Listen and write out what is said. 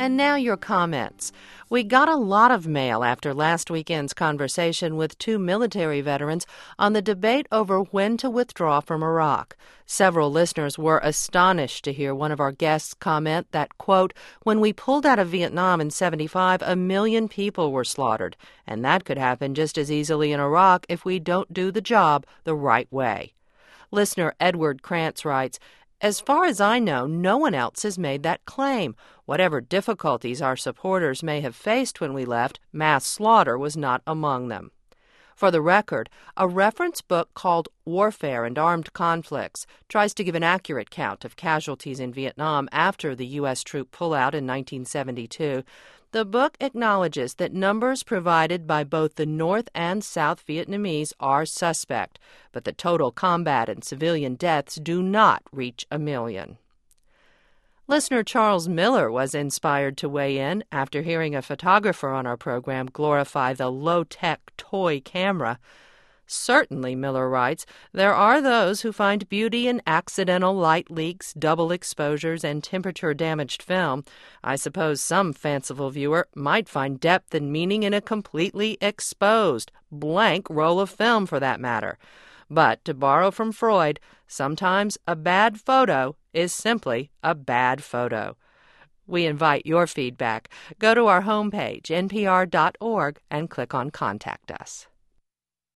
And now your comments. We got a lot of mail after last weekend's conversation with two military veterans on the debate over when to withdraw from Iraq. Several listeners were astonished to hear one of our guests comment that, quote, when we pulled out of Vietnam in 75, 1 million people were slaughtered, and that could happen just as easily in Iraq if we don't do the job the right way. Listener Edward Krantz writes, as far as I know, no one else has made that claim. Whatever difficulties our supporters may have faced when we left, mass slaughter was not among them. For the record, a reference book called Warfare and Armed Conflicts tries to give an accurate count of casualties in Vietnam after the U.S. troop pullout in 1972. The book acknowledges that numbers provided by both the North and South Vietnamese are suspect, but the total combat and civilian deaths do not reach 1 million. Listener Charles Miller was inspired to weigh in after hearing a photographer on our program glorify the low-tech toy camera. Certainly, Miller writes, there are those who find beauty in accidental light leaks, double exposures, and temperature-damaged film. I suppose some fanciful viewer might find depth and meaning in a completely exposed, blank roll of film for that matter. But, to borrow from Freud, sometimes a bad photo is simply a bad photo. We invite your feedback. Go to our homepage, npr.org, and click on Contact Us.